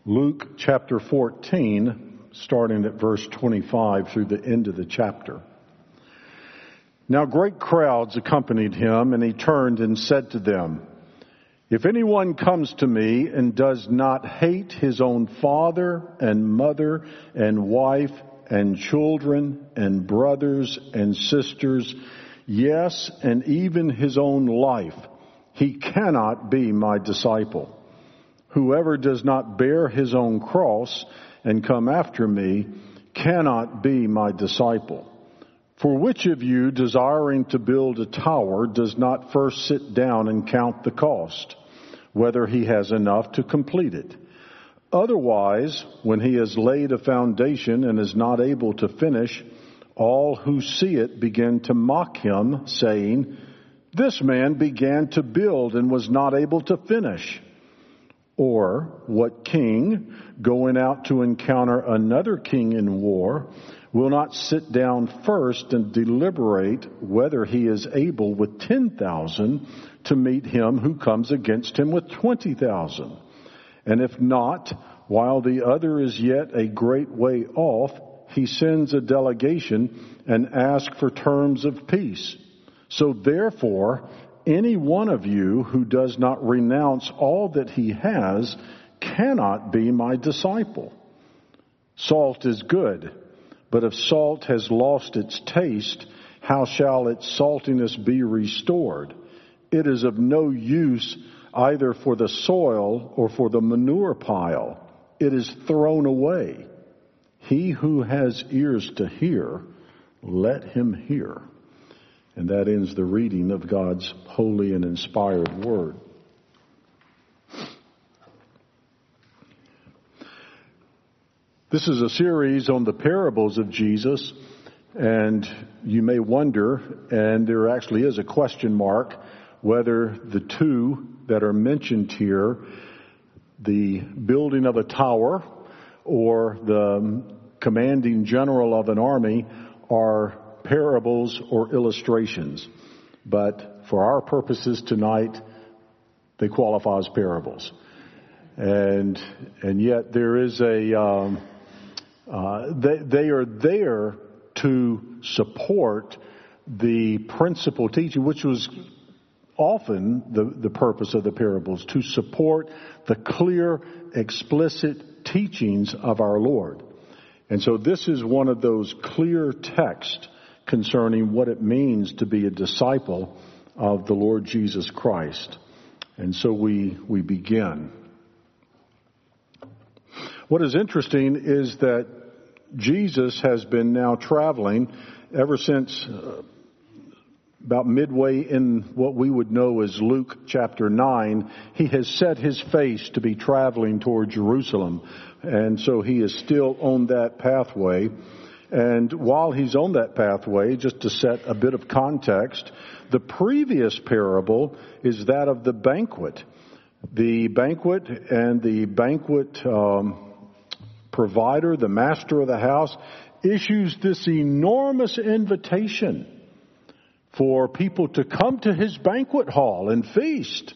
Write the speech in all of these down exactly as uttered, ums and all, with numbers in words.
Luke chapter fourteen, starting at verse twenty-five through the end of the chapter. Now great crowds accompanied him, and he turned and said to them, "If anyone comes to me and does not hate his own father and mother and wife and children and brothers and sisters, yes, and even his own life, he cannot be my disciple. Whoever does not bear his own cross and come after me cannot be my disciple. For which of you, desiring to build a tower, does not first sit down and count the cost, whether he has enough to complete it? Otherwise, when he has laid a foundation and is not able to finish, all who see it begin to mock him, saying, 'This man began to build and was not able to finish.' Or what king, going out to encounter another king in war, will not sit down first and deliberate whether he is able with ten thousand to meet him who comes against him with twenty thousand? And if not, while the other is yet a great way off, he sends a delegation and asks for terms of peace. So therefore, any one of you who does not renounce all that he has cannot be my disciple. Salt is good, but if salt has lost its taste, how shall its saltiness be restored? It is of no use either for the soil or for the manure pile. It is thrown away. He who has ears to hear, let him hear." And that ends the reading of God's holy and inspired word. This is a series on the parables of Jesus, and you may wonder, and there actually is a question mark, whether the two that are mentioned here, the building of a tower or the commanding general of an army, are parables or illustrations. But for our purposes tonight, they qualify as parables. And and yet there is a, um, uh, they, they are there to support the principal teaching, which was often the, the purpose of the parables, to support the clear, explicit teachings of our Lord. And so this is one of those clear texts concerning what it means to be a disciple of the Lord Jesus Christ. And so we we begin. What is interesting is that Jesus has been now traveling ever since uh, about midway in what we would know as Luke chapter nine. He has set his face to be traveling toward Jerusalem. And so he is still on that pathway. And while he's on that pathway, just to set a bit of context, the previous parable is that of the banquet. The banquet and the banquet um, provider, the master of the house, issues this enormous invitation for people to come to his banquet hall and feast.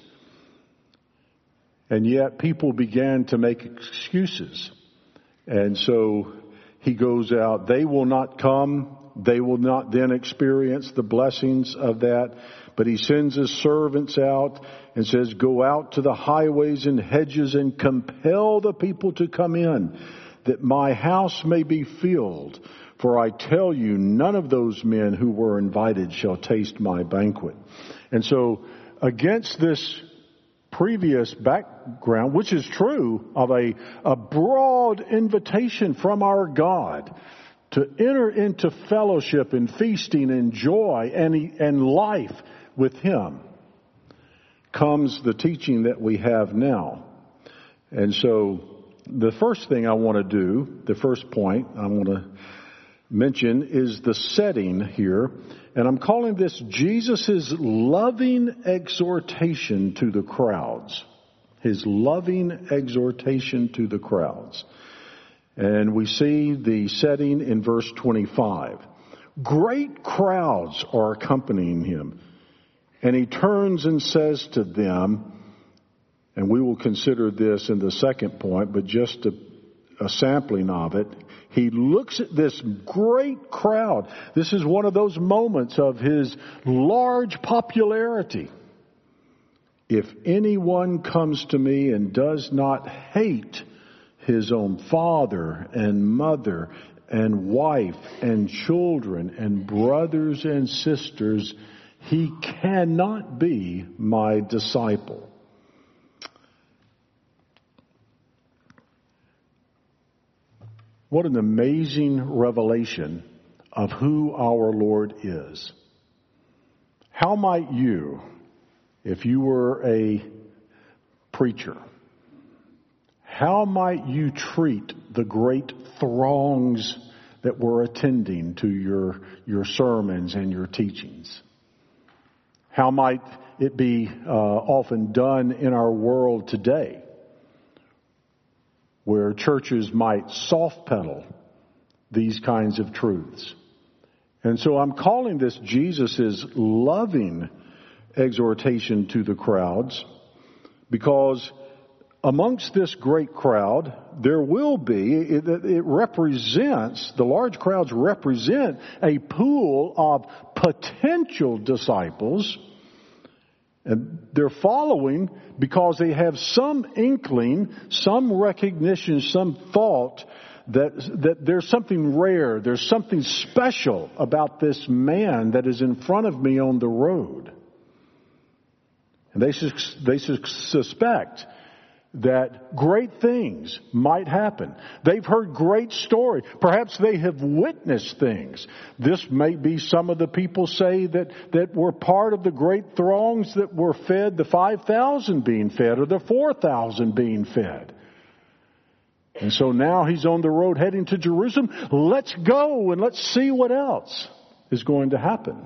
And yet people began to make excuses. And so he goes out. They will not come. They will not then experience the blessings of that. But he sends his servants out and says, "Go out to the highways and hedges and compel the people to come in, that my house may be filled. For I tell you, none of those men who were invited shall taste my banquet." And so against this previous background, which is true, of a, a broad invitation from our God to enter into fellowship and feasting and joy and, and life with him, comes the teaching that we have now. And so the first thing I want to do, the first point I want to mention, is the setting here. And I'm calling this Jesus' loving exhortation to the crowds. His loving exhortation to the crowds. And we see the setting in verse twenty-five. Great crowds are accompanying him. And he turns and says to them, And we will consider this in the second point, but just a, a sampling of it. He looks at this great crowd. This is one of those moments of his large popularity. If anyone comes to me and does not hate his own father and mother and wife and children and brothers and sisters, he cannot be my disciple. What an amazing revelation of who our Lord is. How might you, if you were a preacher, how might you treat the great throngs that were attending to your, your sermons and your teachings? How might it be uh, often done in our world today, where churches might soft pedal these kinds of truths? And so I'm calling this Jesus' loving exhortation to the crowds, because amongst this great crowd, there will be, it, it represents, the large crowds represent a pool of potential disciples. And they're following because they have some inkling, some recognition, some thought that, that there's something rare, there's something special about this man that is in front of me on the road. And they, they suspect that great things might happen. They've heard great stories. Perhaps they have witnessed things. This may be some of the people say that, that were part of the great throngs that were fed, the five thousand being fed or the four thousand being fed. And so now he's on the road heading to Jerusalem. Let's go and let's see what else is going to happen.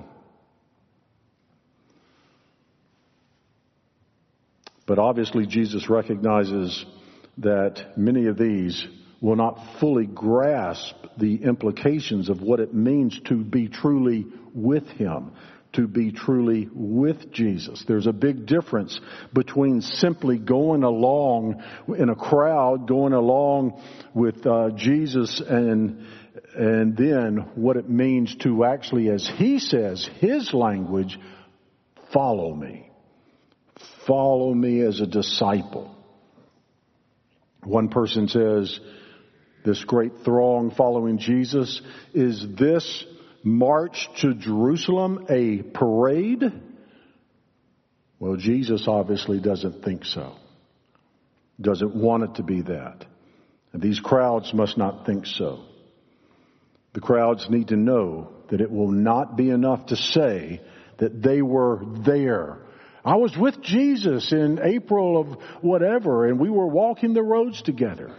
But obviously Jesus recognizes that many of these will not fully grasp the implications of what it means to be truly with Him, to be truly with Jesus. There's a big difference between simply going along in a crowd, going along with uh, Jesus, and and then what it means to actually, as He says, His language, follow me. Follow me as a disciple. One person says, this great throng following Jesus, is this march to Jerusalem a parade? Well, Jesus obviously doesn't think so. Doesn't want it to be that. And these crowds must not think so. The crowds need to know that it will not be enough to say that they were there. I was with Jesus in April of whatever, and we were walking the roads together.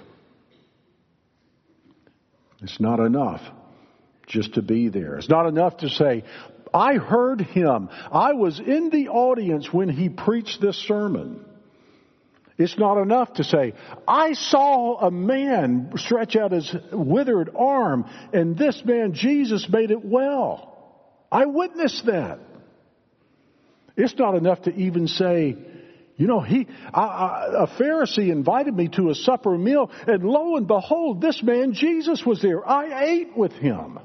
It's not enough just to be there. It's not enough to say, I heard him. I was in the audience when he preached this sermon. It's not enough to say, I saw a man stretch out his withered arm, and this man, Jesus, made it well. I witnessed that. It's not enough to even say, you know, he, I, I, a Pharisee invited me to a supper meal, and lo and behold, this man Jesus was there. I ate with him.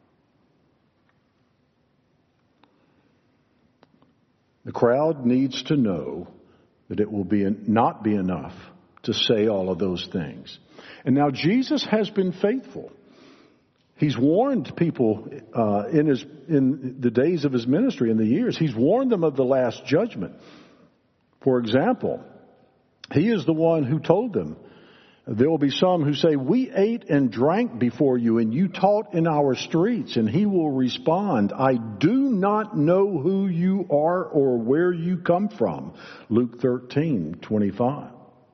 The crowd needs to know that it will be not be enough to say all of those things. And now Jesus has been faithful. He's warned people uh, in his in the days of his ministry, in the years. He's warned them of the last judgment. For example, he is the one who told them, there will be some who say, we ate and drank before you, and you taught in our streets. And he will respond, I do not know who you are or where you come from. Luke thirteen twenty-five.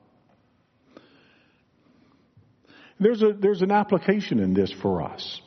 There's a, there's an application in this for us.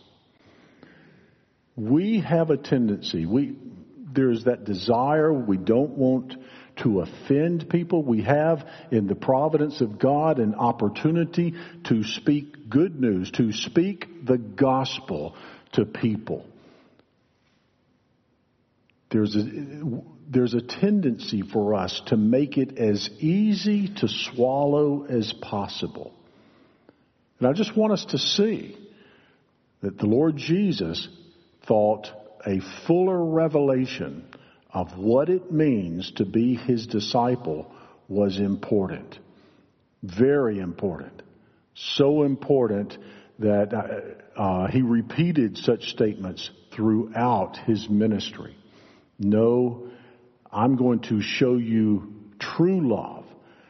We have a tendency, we, there's that desire, we don't want to offend people. We have in the providence of God an opportunity to speak good news, to speak the gospel to people. There's a, there's a tendency for us to make it as easy to swallow as possible. And I just want us to see that the Lord Jesus thought a fuller revelation of what it means to be his disciple was important. Very important. So important that uh, he repeated such statements throughout his ministry. No, I'm going to show you true love.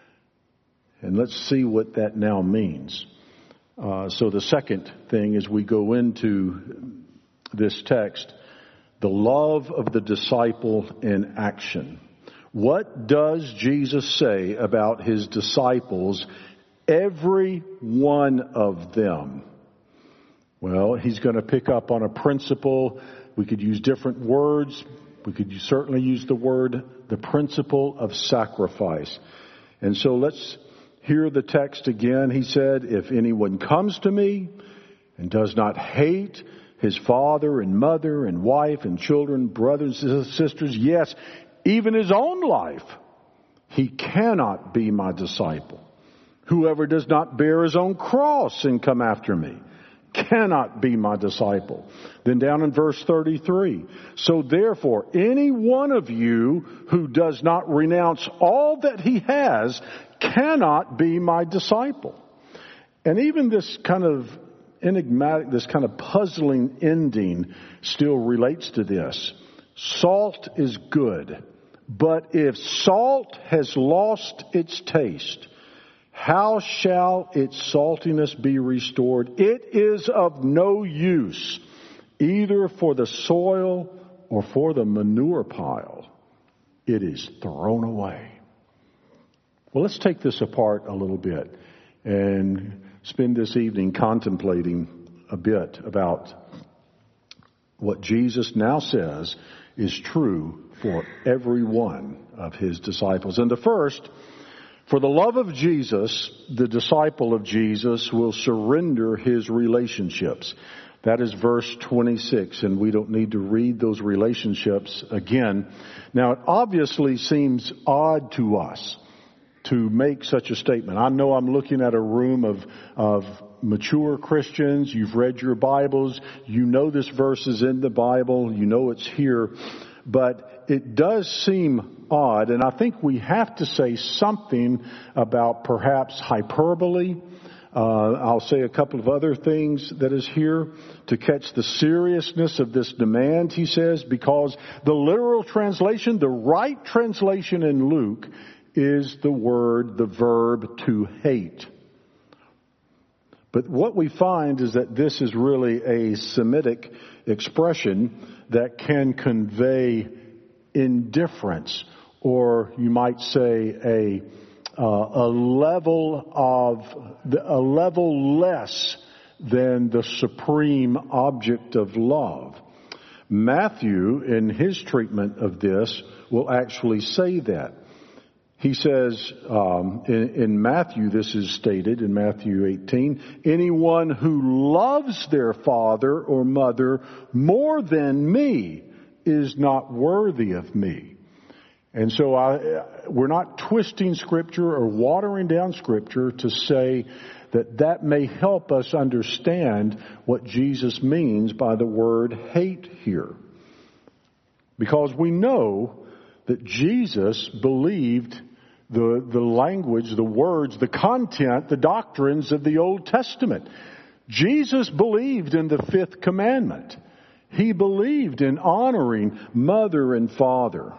And let's see what that now means. Uh, so the second thing as we go into this text, the love of the disciple in action. What does Jesus say about his disciples, every one of them? Well, he's going to pick up on a principle. We could use different words. We could certainly use the word, the principle of sacrifice. And so let's hear the text again. He said, if anyone comes to me and does not hate his father and mother and wife and children, brothers and sisters, yes, even his own life, he cannot be my disciple. Whoever does not bear his own cross and come after me cannot be my disciple. Then down in verse thirty-three, so therefore, any one of you who does not renounce all that he has cannot be my disciple. And even this kind of enigmatic, this kind of puzzling ending still relates to this. Salt is good, but if salt has lost its taste, how shall its saltiness be restored? It is of no use, either for the soil or for the manure pile. It is thrown away. Well, let's take this apart a little bit and spend this evening contemplating a bit about what Jesus now says is true for every one of his disciples. And the first, for the love of Jesus, the disciple of Jesus will surrender his relationships. That is verse twenty-six, and we don't need to read those relationships again. Now, it obviously seems odd to us to make such a statement. I know I'm looking at a room of, of mature Christians. You've read your Bibles. You know this verse is in the Bible. You know it's here. But it does seem odd, and I think we have to say something about perhaps hyperbole. Uh, I'll say a couple of other things that is here to catch the seriousness of this demand, he says, because the literal translation, the right translation in Luke, is the word, the verb to hate. But what we find is that this is really a Semitic expression that can convey indifference, or you might say a uh, a level of a level less than the supreme object of love. Matthew, in his treatment of this, will actually say that. He says um, in, in Matthew, this is stated in Matthew eighteen, anyone who loves their father or mother more than me is not worthy of me. And so I, we're not twisting Scripture or watering down Scripture to say that that may help us understand what Jesus means by the word hate here. Because we know that Jesus believed the, the language, the words, the content, the doctrines of the Old Testament. Jesus believed in the fifth commandment. He believed in honoring mother and father.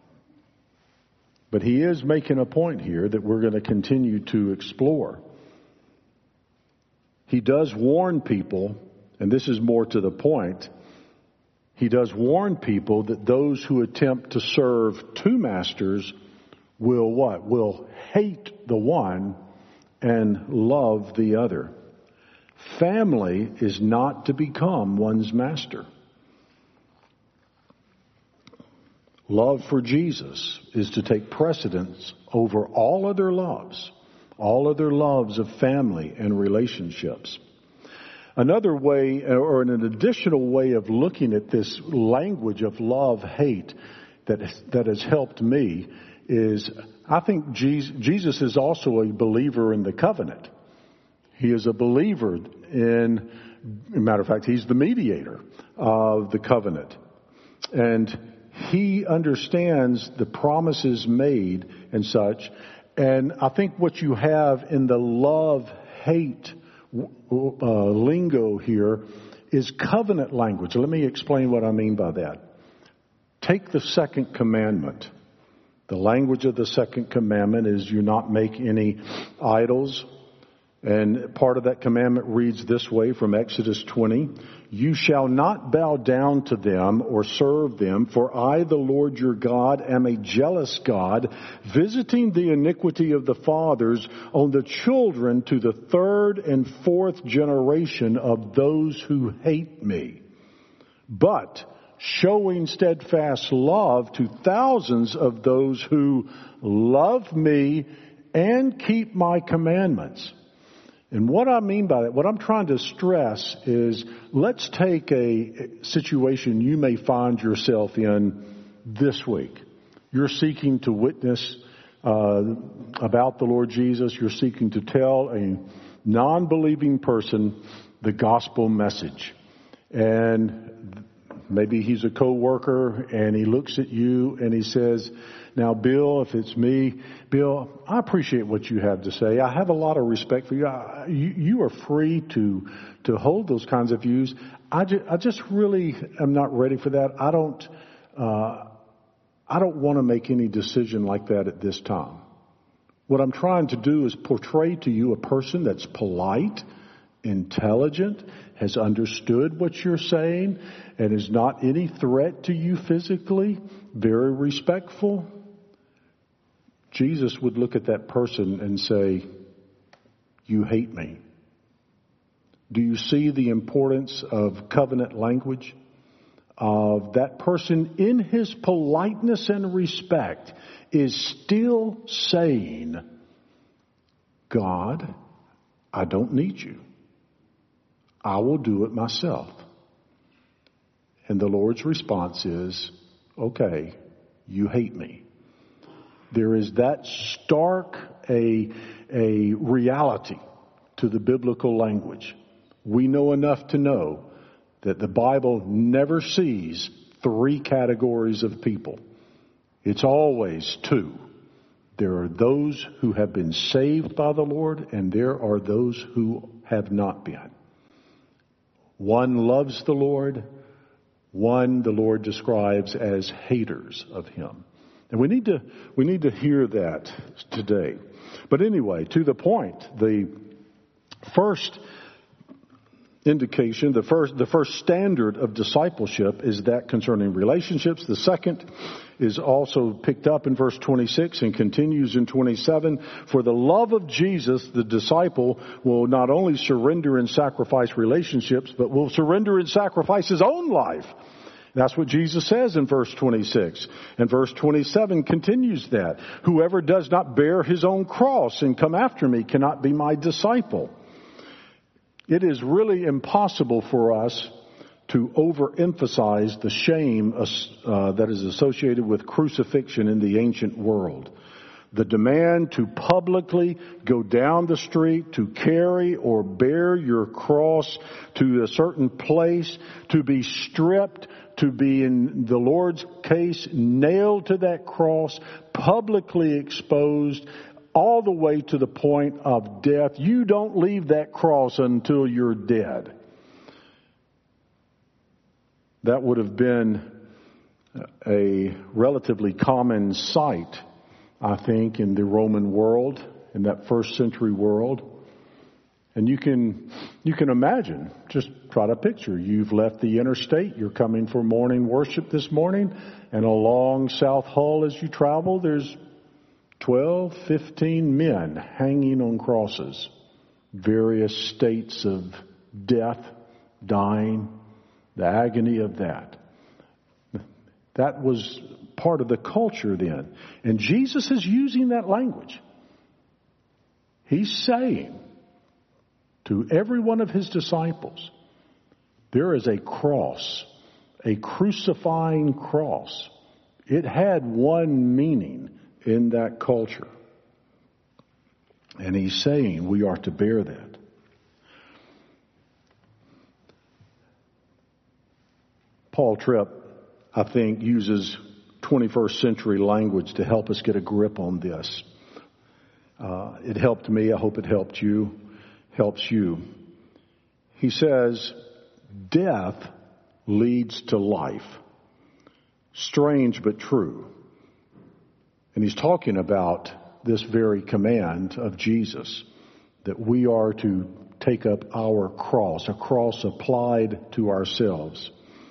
But he is making a point here that we're going to continue to explore. He does warn people, and this is more to the point, he does warn people that those who attempt to serve two masters will what? Will hate the one and love the other. Family is not to become one's master. Love for Jesus is to take precedence over all other loves, all other loves of family and relationships. Another way, or an additional way of looking at this language of love, hate, that, that has helped me is I think Jesus, Jesus is also a believer in the covenant. He is a believer in, as a matter of fact, he's the mediator of the covenant. And he understands the promises made and such. And I think what you have in the love-hate uh, lingo here is covenant language. Let me explain what I mean by that. Take the second commandment. The language of the second commandment is you not make any idols. And part of that commandment reads this way from Exodus twenty. You shall not bow down to them or serve them, for I, the Lord your God, am a jealous God, visiting the iniquity of the fathers on the children to the third and fourth generation of those who hate me, but showing steadfast love to thousands of those who love me and keep my commandments. And what I mean by that, what I'm trying to stress is, let's take a situation you may find yourself in this week. You're seeking to witness uh, about the Lord Jesus. You're seeking to tell a non-believing person the gospel message. And maybe he's a co-worker and he looks at you and he says, now, Bill, if it's me, Bill, I appreciate what you have to say. I have a lot of respect for you. I, you, you are free to to hold those kinds of views. I, ju- I just really am not ready for that. I don't uh, I don't want to make any decision like that at this time. What I'm trying to do is portray to you a person that's polite, intelligent, has understood what you're saying, and is not any threat to you physically, very respectful. Jesus would look at that person and say, you hate me. Do you see the importance of covenant language? Of that person in his politeness and respect is still saying, God, I don't need you. I will do it myself. And the Lord's response is, okay, you hate me. There is that stark a, a reality to the biblical language. We know enough to know that the Bible never sees three categories of people. It's always two. There are those who have been saved by the Lord, and there are those who have not been. One loves the Lord. One the Lord describes as haters of Him. And we need to, we need to hear that today. But anyway, to the point, the first indication, the first, the first standard of discipleship is that concerning relationships. The second is also picked up in verse twenty-six and continues in twenty-seven. For the love of Jesus, the disciple will not only surrender and sacrifice relationships, but will surrender and sacrifice his own life. That's what Jesus says in verse twenty-six. And verse twenty-seven continues that. Whoever does not bear his own cross and come after me cannot be my disciple. It is really impossible for us to overemphasize the shame uh, that is associated with crucifixion in the ancient world. The demand to publicly go down the street, to carry or bear your cross to a certain place, to be stripped, to be, in the Lord's case, nailed to that cross, publicly exposed, all the way to the point of death. You don't leave that cross until you're dead. That would have been a relatively common sight, I think, in the Roman world, in that first century world. And you can, you can imagine, just try to picture, you've left the interstate, you're coming for morning worship this morning, and along South Hull as you travel, there's twelve, fifteen men hanging on crosses, various states of death, dying, the agony of that. That was part of the culture then. And Jesus is using that language. He's saying to every one of his disciples, there is a cross, a crucifying cross It had one meaning in that culture. And he's saying we are to bear that. Paul Tripp, I think, uses twenty-first century language to help us get a grip on this. Uh, it helped me. I hope it helped you. Helps you. He says, death leads to life. Strange but true. And he's talking about this very command of Jesus, that we are to take up our cross, a cross applied to ourselves.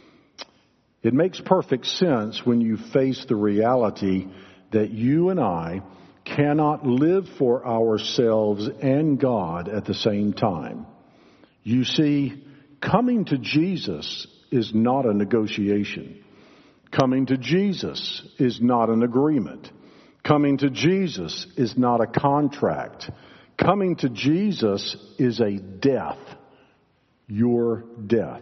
It makes perfect sense when you face the reality that you and I cannot live for ourselves and God at the same time. You see, coming to Jesus is not a negotiation. Coming to Jesus is not an agreement. Coming to Jesus is not a contract. Coming to Jesus is a death. Your death.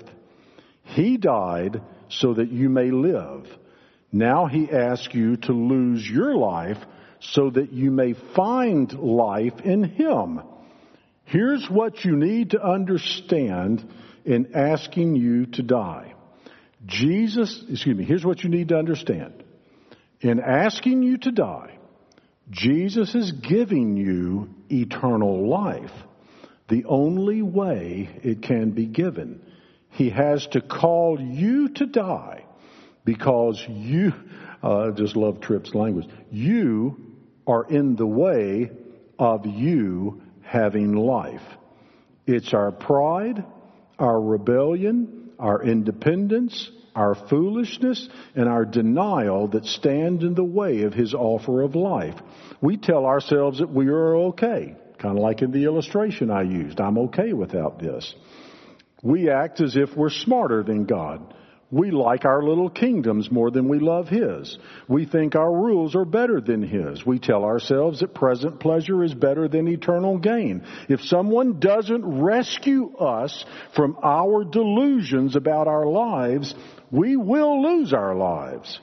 He died so that you may live. Now he asks you to lose your life so that you may find life in Him. Here's what you need to understand in asking you to die. Jesus, excuse me, here's what you need to understand. In asking you to die, Jesus is giving you eternal life. The only way it can be given. He has to call you to die because you, uh, I just love Tripp's language, you are in the way of you having life. It's our pride, our rebellion, our independence, our foolishness, and our denial that stand in the way of His offer of life. We tell ourselves that we are okay, kind of like in the illustration I used. I'm okay without this. We act as if we're smarter than God. We like our little kingdoms more than we love His. We think our rules are better than His. We tell ourselves that present pleasure is better than eternal gain. If someone doesn't rescue us from our delusions about our lives, we will lose our lives.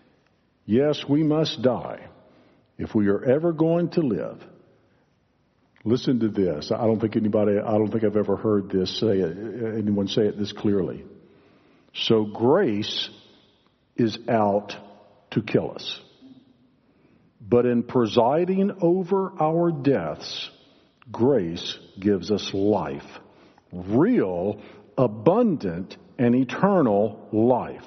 Yes, we must die if we are ever going to live. Listen to this. I don't think anybody, I don't think I've ever heard this say it, anyone say it this clearly. So grace is out to kill us. But in presiding over our deaths, grace gives us life. Real, abundant, and eternal life.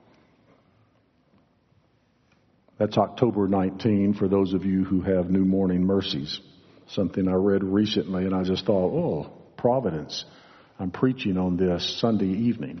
That's October nineteenth for those of you who have New Morning Mercies. Something I read recently and I just thought, oh, providence. I'm preaching on this Sunday evening.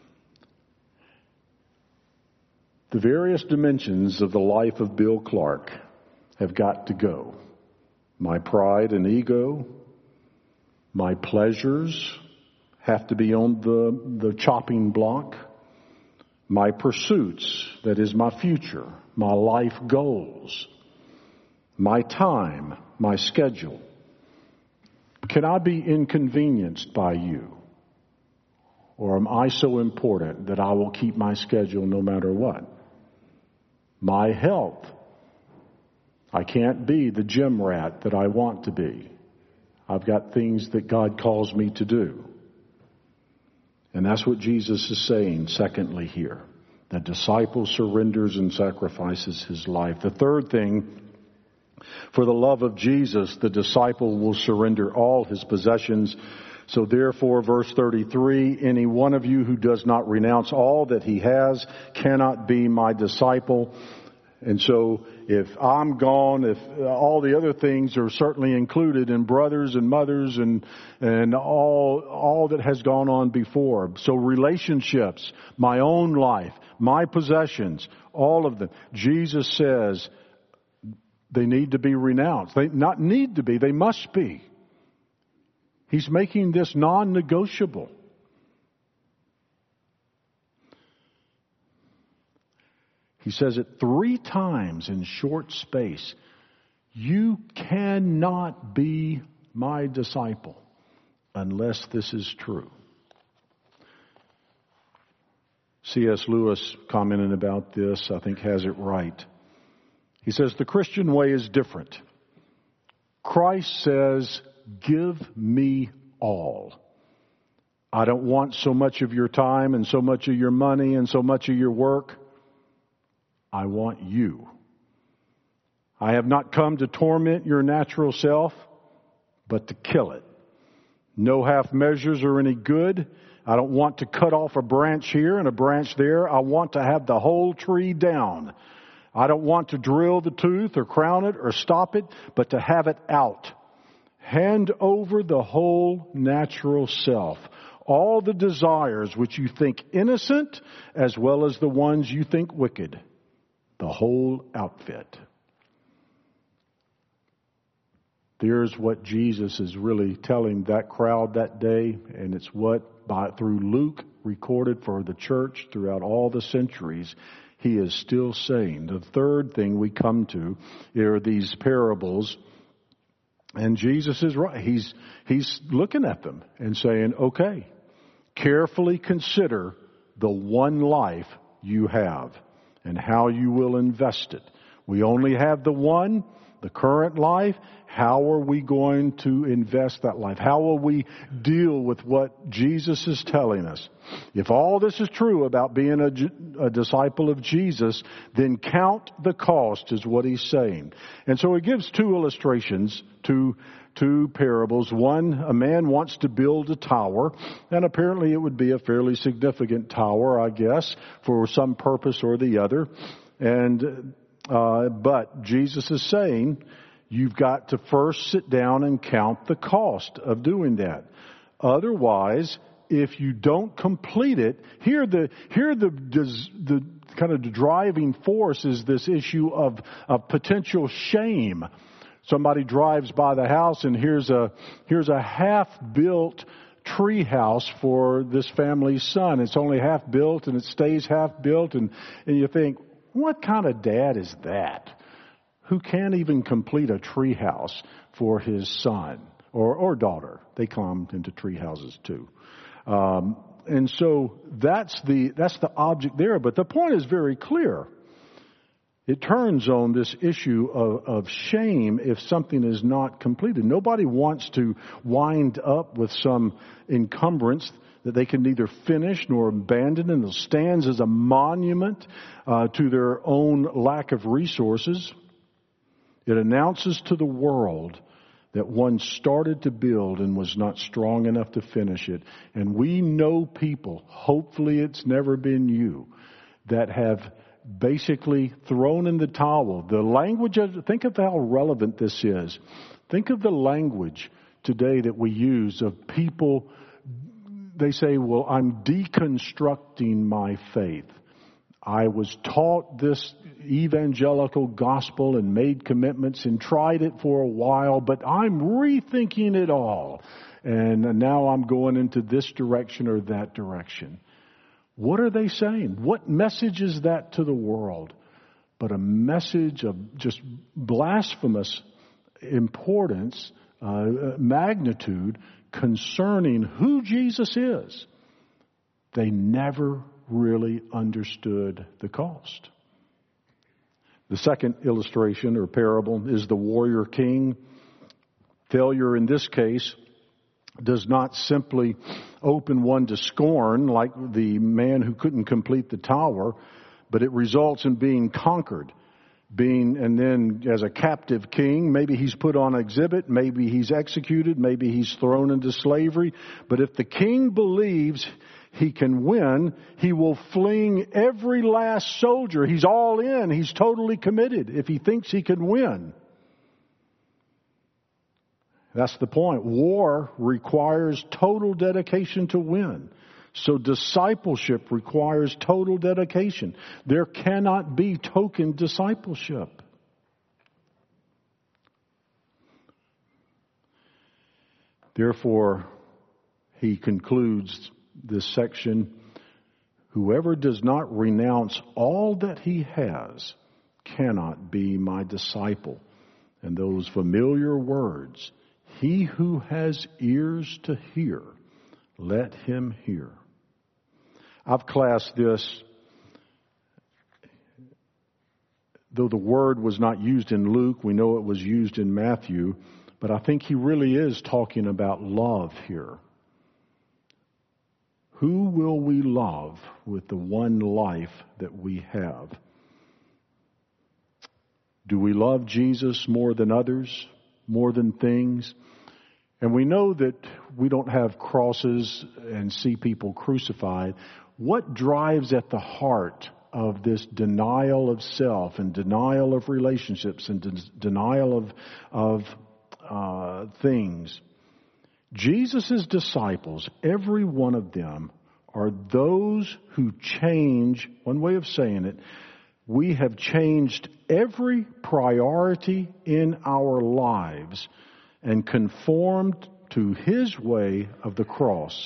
The various dimensions of the life of Bill Clark have got to go. My pride and ego, my pleasures have to be on the, the chopping block. My pursuits, that is my future, my life goals, my time, my schedule. Can I be inconvenienced by you? Or am I so important that I will keep my schedule no matter what? My health. I can't be the gym rat that I want to be. I've got things that God calls me to do. And that's what Jesus is saying, secondly, here. The disciple surrenders and sacrifices his life. The third thing, for the love of Jesus, the disciple will surrender all his possessions. So therefore, verse thirty-three, any one of you who does not renounce all that he has cannot be my disciple. And so if I'm gone, if all the other things are certainly included in brothers and mothers and and all all that has gone on before. So relationships, my own life, my possessions, all of them. Jesus says they need to be renounced. They not need to be, they must be. He's making this non-negotiable. He says it three times in short space. You cannot be my disciple unless this is true. C S Lewis, commenting about this, I think has it right. He says, the Christian way is different. Christ says, give me all. I don't want so much of your time and so much of your money and so much of your work. I want you. I have not come to torment your natural self, but to kill it. No half measures are any good. I don't want to cut off a branch here and a branch there. I want to have the whole tree down. I don't want to drill the tooth or crown it or stop it, but to have it out. Hand over the whole natural self. All the desires which you think innocent as well as the ones you think wicked. The whole outfit. There's what Jesus is really telling that crowd that day, and it's what by through Luke recorded for the church throughout all the centuries he is still saying. The third thing we come to are these parables, and Jesus is right. He's he's looking at them and saying, okay, carefully consider the one life you have and how you will invest it. We only have the one, the current life. How are we going to invest that life? How will we deal with what Jesus is telling us? If all this is true about being a, a disciple of Jesus, then count the cost is what he's saying. And so he gives two illustrations, two, two parables. One, a man wants to build a tower, and apparently it would be a fairly significant tower, I guess, for some purpose or the other. And uh, but Jesus is saying, you've got to first sit down and count the cost of doing that. Otherwise, if you don't complete it, here the here the the kind of the driving force is this issue of of potential shame. Somebody drives by the house and here's a here's a half-built tree house for this family's son. It's only half built and it stays half built, and and you think, what kind of dad is that, who can't even complete a tree house for his son or, or daughter? They come into tree houses too. Um, and so that's the, that's the object there. But the point is very clear. It turns on this issue of, of shame if something is not completed. Nobody wants to wind up with some encumbrance that they can neither finish nor abandon, and it stands as a monument uh, to their own lack of resources. It announces to the world that one started to build and was not strong enough to finish it. And we know people, hopefully it's never been you, that have basically thrown in the towel. The language, of, think of how relevant this is. Think of the language today that we use of people. They say, well, I'm deconstructing my faith. I was taught this evangelical gospel and made commitments and tried it for a while, but I'm rethinking it all. And now I'm going into this direction or that direction. What are they saying? What message is that to the world? But a message of just blasphemous importance, uh, magnitude, concerning who Jesus is. They never really understood the cost. The second illustration or parable is the warrior king. Failure in this case does not simply open one to scorn like the man who couldn't complete the tower, but it results in being conquered. Being, and then as a captive king, maybe he's put on exhibit, maybe he's executed, maybe he's thrown into slavery. But if the king believes he can win, he will fling every last soldier. He's all in. He's totally committed if he thinks he can win. That's the point. War requires total dedication to win. So discipleship requires total dedication. There cannot be token discipleship. Therefore, he concludes this section, whoever does not renounce all that he has cannot be my disciple. And those familiar words, he who has ears to hear, let him hear. I've classed this, though the word was not used in Luke, we know it was used in Matthew, but I think he really is talking about love here. Who will we love with the one life that we have? Do we love Jesus more than others, more than things? And we know that we don't have crosses and see people crucified. What drives at the heart of this denial of self and denial of relationships and de- denial of, of uh, things? Jesus' disciples, every one of them, are those who change, one way of saying it, we have changed every priority in our lives and conformed to His way of the cross.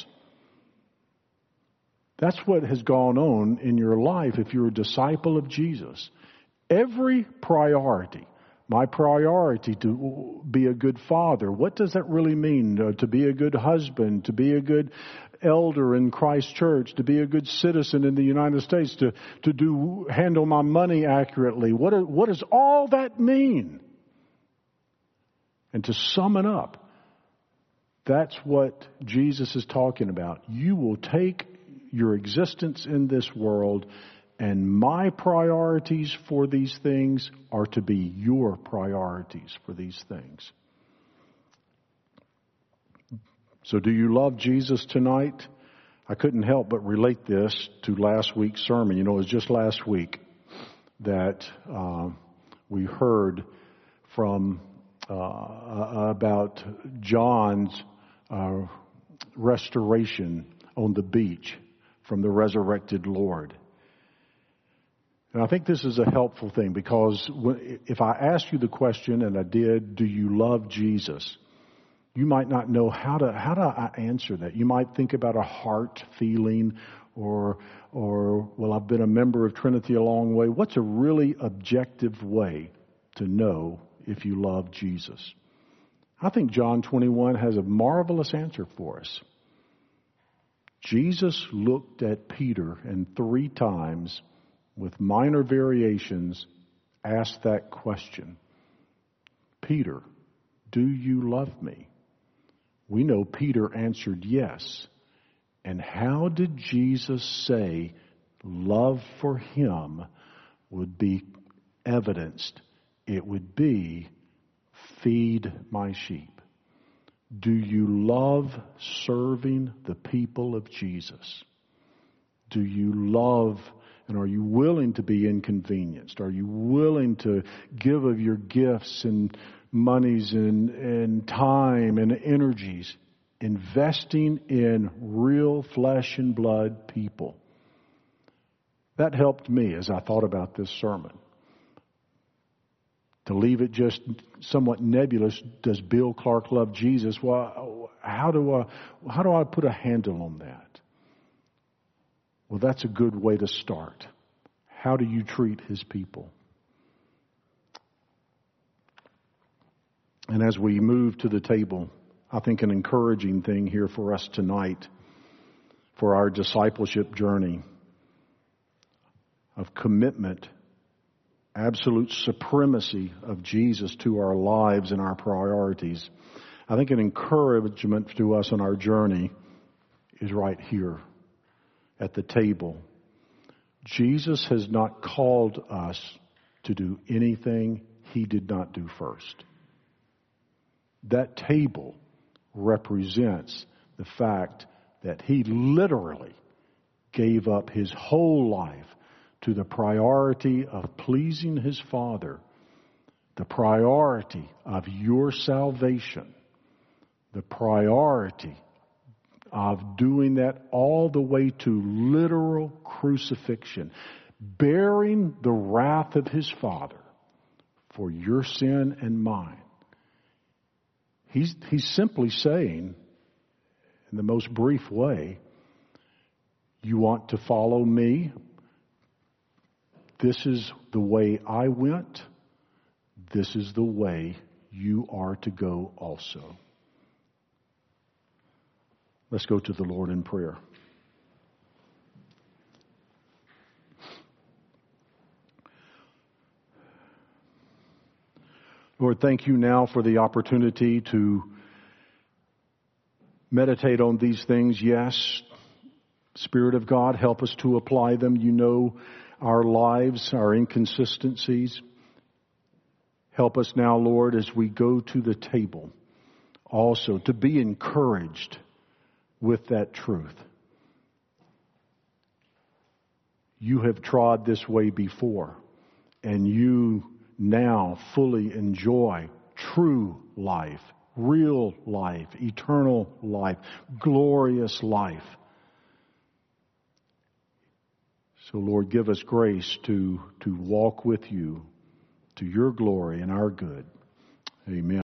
That's what has gone on in your life if you're a disciple of Jesus. Every priority. My priority to be a good father. What does that really mean? Uh, to be a good husband, to be a good elder in Christ Church, to be a good citizen in the United States, to, to do handle my money accurately. What, what does all that mean? And to sum it up, that's what Jesus is talking about. You will take your existence in this world, and my priorities for these things are to be your priorities for these things. So do you love Jesus tonight? I couldn't help but relate this to last week's sermon. You know, it was just last week that uh, we heard from uh, about John's uh, restoration on the beach from the resurrected Lord. And I think this is a helpful thing, because if I ask you the question, and I did, do you love Jesus? You might not know how to how do I answer that. You might think about a heart feeling, or or well, I've been a member of Trinity a long way. What's a really objective way to know if you love Jesus? I think John twenty-one has a marvelous answer for us. Jesus looked at Peter and three times, with minor variations, asked that question. Peter, do you love me? We know Peter answered yes. And how did Jesus say love for him would be evidenced? It would be, feed my sheep. Do you love serving the people of Jesus? Do you love, and are you willing to be inconvenienced? Are you willing to give of your gifts and monies and, and time and energies, investing in real flesh and blood people? That helped me as I thought about this sermon. To leave it just somewhat nebulous, does Bill Clark love Jesus? Well, how do I, how do I put a handle on that? Well, that's a good way to start. How do you treat His people? And as we move to the table, I think an encouraging thing here for us tonight, for our discipleship journey of commitment, absolute supremacy of Jesus to our lives and our priorities, I think an encouragement to us on our journey is right here at the table. Jesus has not called us to do anything He did not do first. That table represents the fact that He literally gave up His whole life to the priority of pleasing His Father, the priority of your salvation, the priority of doing that all the way to literal crucifixion, bearing the wrath of His Father for your sin and mine. He's, he's simply saying, in the most brief way, you want to follow me? This is the way I went. This is the way you are to go also. Let's go to the Lord in prayer. Lord, thank you now for the opportunity to meditate on these things. Yes, Spirit of God, help us to apply them. You know our lives, our inconsistencies. Help us now, Lord, as we go to the table, also to be encouraged with that truth. You have trod this way before, and you now fully enjoy true life, real life, eternal life, glorious life. So, Lord, give us grace to, to walk with you to your glory and our good. Amen.